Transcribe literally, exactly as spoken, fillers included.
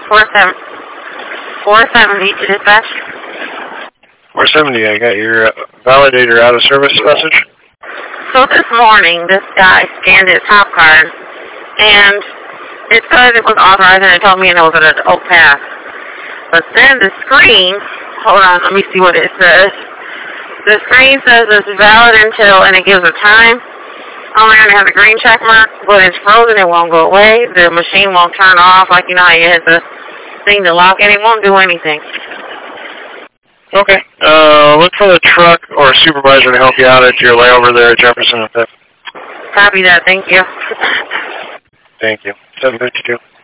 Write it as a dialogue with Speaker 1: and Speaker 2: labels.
Speaker 1: four seven four seventy to dispatch.
Speaker 2: four seventy, I got your uh, validator out of service message.
Speaker 1: So this morning, this guy scanned his top card, and it said it was authorized, and it told me it was an Oak Pass. But then the screen, hold on, let me see what it says. The screen says it's valid until, and it gives a time. Oh, and it has a green check mark, but it's frozen, it won't go away. The machine won't turn off, like you know how you hit the thing to lock it, it won't do anything.
Speaker 2: Okay. Uh, look for the truck or supervisor to help you out at your layover there at Jefferson and Fifth.
Speaker 1: Copy that, thank you.
Speaker 2: Thank you. seven fifty-two.